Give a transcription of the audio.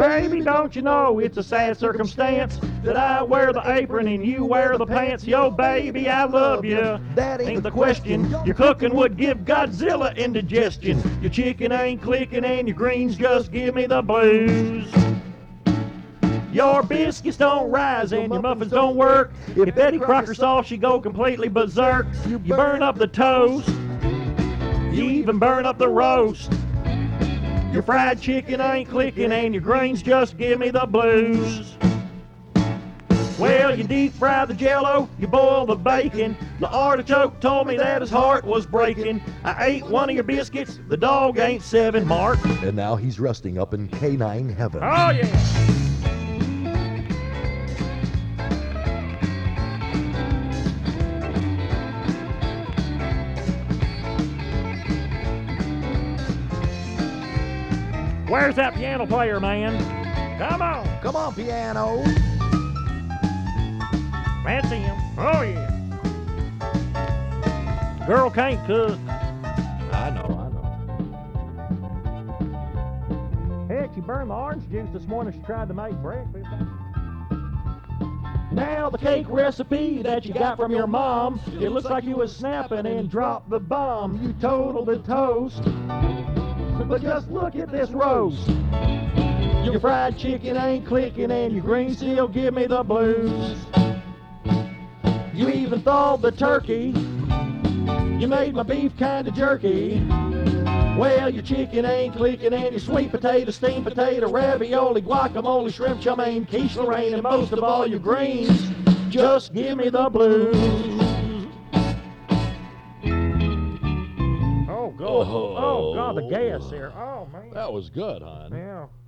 Baby, don't you know it's a sad circumstance that I wear the apron and you wear the pants? Yo, baby, I love you. That Ain't the question. Your cooking would give Godzilla indigestion. Your chicken ain't clicking and your greens just give me the blues. Your biscuits don't rise and your muffins don't work. If Betty Crocker saw, she'd go completely berserk. You burn up the toast. You even burn up the roast. Your fried chicken ain't clicking and your greens just give me the blues. Well, you deep fry the jello, you boil the bacon. The artichoke told me that his heart was breaking. I ate one of your biscuits, the dog ain't 7, Mark. And now he's resting up in canine heaven. Oh, yeah. Where's that piano player, man? Come on. Come on, piano. That's him. Oh, yeah. Girl can't cook. I know. Heck, she burned the orange juice this morning. She tried to make breakfast. Now the cake recipe that you got from your mom, it looks like you was snapping and dropped the bomb. You totaled the toast. But just look at this roast. Your fried chicken ain't clicking and your greens still give me the blues. You even thawed the turkey. You made my beef kinda jerky. Well, your chicken ain't clicking and your sweet potato, steamed potato, ravioli, guacamole, shrimp, chow mein, quiche Lorraine, and most of all your greens just give me the blues. Oh, God, the gas here. Oh, man. That was good, hon. Yeah.